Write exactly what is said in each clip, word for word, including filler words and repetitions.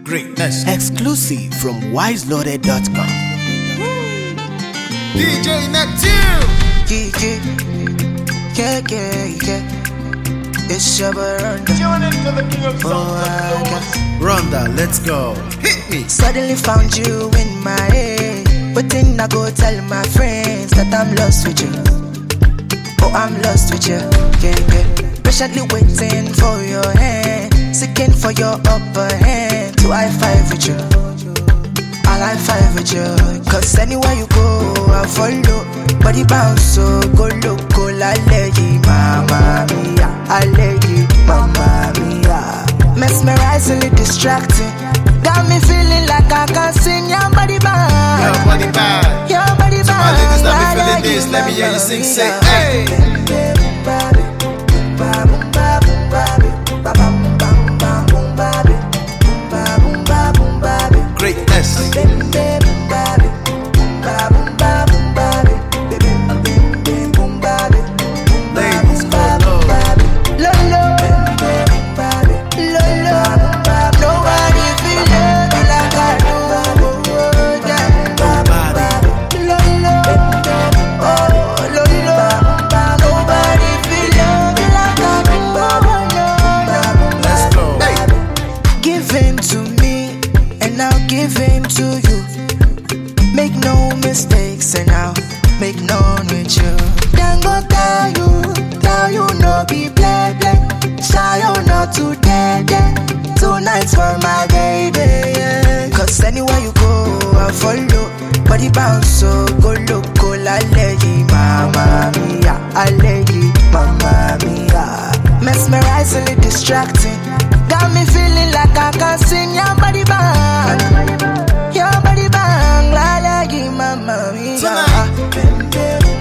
Greatness. Exclusive from wise loaded dot com. D J Neptune. Yeah, yeah, yeah, yeah. It's your Ronda. Tune into the king of songs and blues. Ronda, let's go. Hit me. Suddenly found you in my head, but then I go tell my friends that I'm lost with you. Oh, I'm lost with you. Yeah, yeah. Patiently waiting for your hand, seeking for your upper hand to high five with you. I'll high five with you. Cause anywhere you go, I follow. Body bounce, so go loco, la lady, mamma mia. I lady, mamma mia. Mesmerizingly distracting, got me feeling like I can sing your body band. Your body bad. Your body To my band. ladies that be feeling this, let me hear you sing, say, hey. Greatness. Ladies, go low. Lolo, Lolo, nobody feel love like I do. Lolo, oh Lolo, nobody feel love like I do. Let's go. Hey. Give in to me, and I'll give in to you. Make no mistakes, and I'll make none with you. Then go tell you, tell you no be play play. Shy you not to dead dead. Tonight's for my baby. Yeah. Cause anywhere you go, I follow. Body bounce, so go loco, la lady, mamma mia. I lady, mamma mia. Mesmerizingly distracting, got me feeling like I can sing your body bang. Your body bang, la lady, mamma mia. Tonight.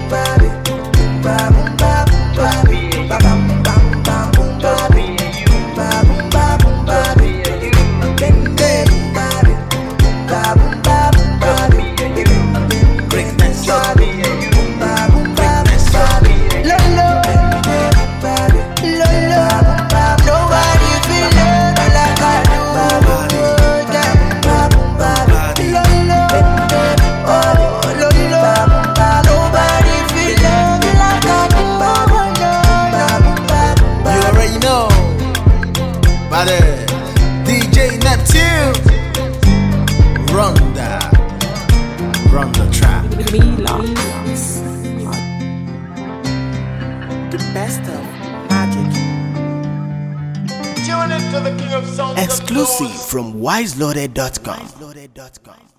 Greatness. D J Neptune. Ronda. Ronda trap. The best of magic. Tune into the king of songs. Exclusive from wise loaded dot com.